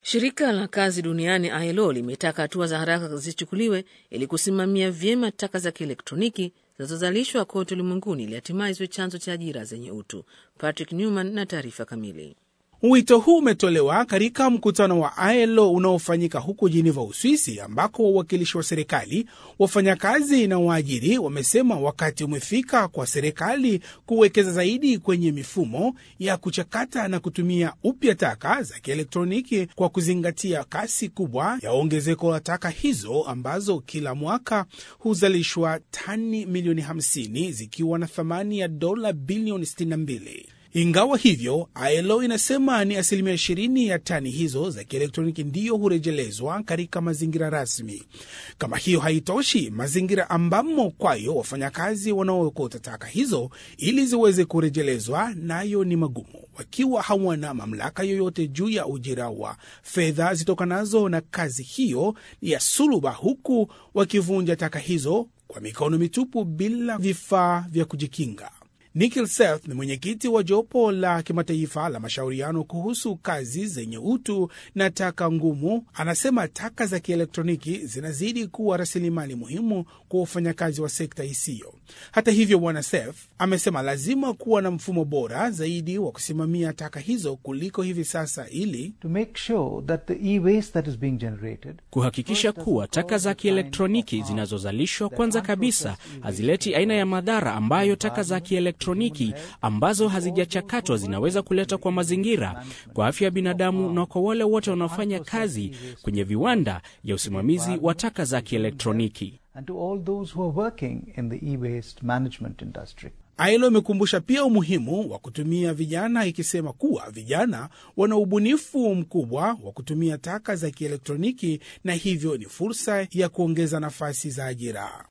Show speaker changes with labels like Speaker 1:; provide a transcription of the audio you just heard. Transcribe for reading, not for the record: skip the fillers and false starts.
Speaker 1: Shirika la kazi duniani ILO limetaka hatua za haraka zichukuliwe ili kusimamia vyema taka za kielektroniki zinazozalishwa kote ulimwenguni ili hatimaye ziwe chanzo cha ajira zenye utu. Patrick Newman na taarifa kamili.
Speaker 2: Wito huu umetolewa katika mkutano wa ILO unaofanyika huko Geneva, Uswisi, ambako wawakilishi wa serikali, wafanyakazi na waajiri wamesema wakati umefika kwa serikali kuwekeza zaidi kwenye mifumo ya kuchakata na kutumia upya taka za kielektroniki kwa kuzingatia kasi kubwa ya ongezeko la taka hizo ambazo kila mwaka huzalishwa tani milioni 50 zikiwa na thamani ya dola bilioni 62. Ingawa hivyo, ILO inasema ni 20% ya tani hizo za kielektroniki ndiyo hurejelezwa katika mazingira rasmi. Kama hiyo haitoshi, mazingira ambamo kwayo wafanyakazi wanaokota taka hizo ili ziweze kurejelezwa nayo ni magumu, wakiwa hawana mamlaka yoyote juu ya ujira wa fedha zitokanazo na kazi hiyo ya suluba, huku wakivunja taka hizo kwa mikono mitupu bila vifaa vya kujikinga. Nikhil Seth ni mwenyekiti wa jopo la kimataifa la mashauriano kuhusu kazi zenye utu na taka ngumu. Anasema taka za kielektroniki zinazidi kuwa rasilimali muhimu kwa wafanyakazi wa sekta isiyo. Hata hivyo, Bwana Seth amesema lazima kuwa na mfumo bora zaidi wa kusimamia taka hizo kuliko hivi sasa, ili
Speaker 3: kuhakikisha kuwa taka za kielektroniki zinazozalishwa kwanza kabisa hazileti aina ya madhara ambayo taka za kielektroniki ambazo hazijachakatwa zinaweza kuleta kwa mazingira, kwa afya ya binadamu na kwa wale wote wanaofanya kazi kwenye viwanda ya usimamizi wa taka za kielektroniki.
Speaker 2: ILO imekumbusha pia umuhimu wa kutumia vijana, ikisema kuwa vijana wana ubunifu mkubwa wa kutumia taka za kielektroniki na hivyo ni fursa ya kuongeza nafasi za ajira.